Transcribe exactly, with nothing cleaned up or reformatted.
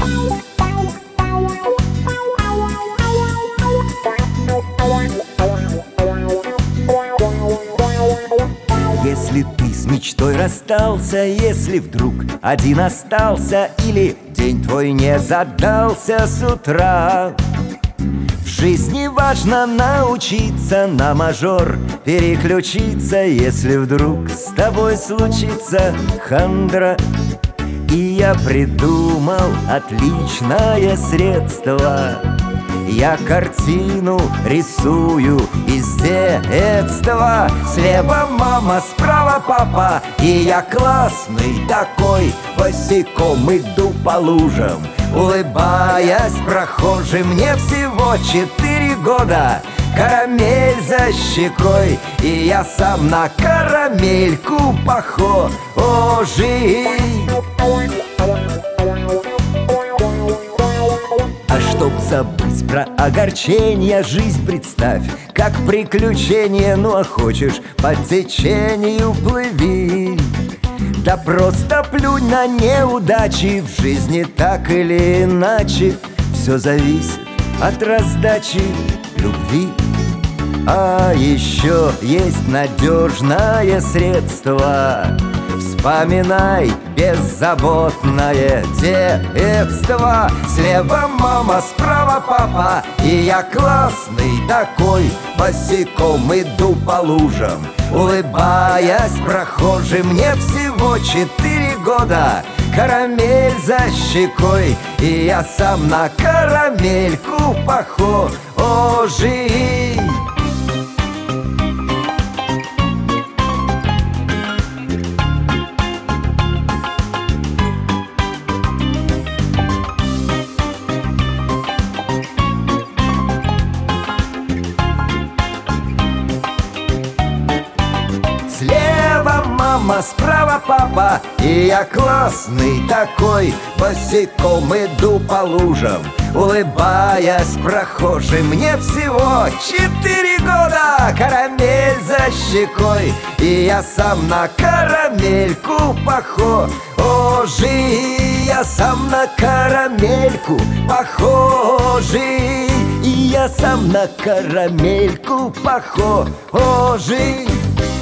Если ты с мечтой расстался, если вдруг один остался, или день твой не задался с утра, в жизни важно научиться на мажор переключиться, если вдруг с тобой случится хандра. И я придумал отличное средство. Я картину рисую из детства. Слева мама, справа папа, и я классный такой. Босиком иду по лужам, улыбаясь прохожим. Мне всего четыре года, карамель за щекой, и я сам на карамельку похожий. А чтоб забыть про огорчение, жизнь представь как приключение. Ну а хочешь, по течению плыви. Да просто плюнь на неудачи, в жизни так или иначе все зависит от раздачи любви. А еще есть надежное средство. Вспоминай беззаботное детство. Слева мама, справа папа, и я классный такой. Босиком иду по лужам, улыбаясь прохожим. Мне всего четыре года, карамель за щекой, и я сам на карамельку похожий. Слева мама, справа папа, и я классный такой. Босиком иду по лужам, улыбаясь прохожим. Мне всего четыре года, карамель за щекой, и я сам на карамельку похожий. Я сам на карамельку похожий. И я сам на карамельку похожий.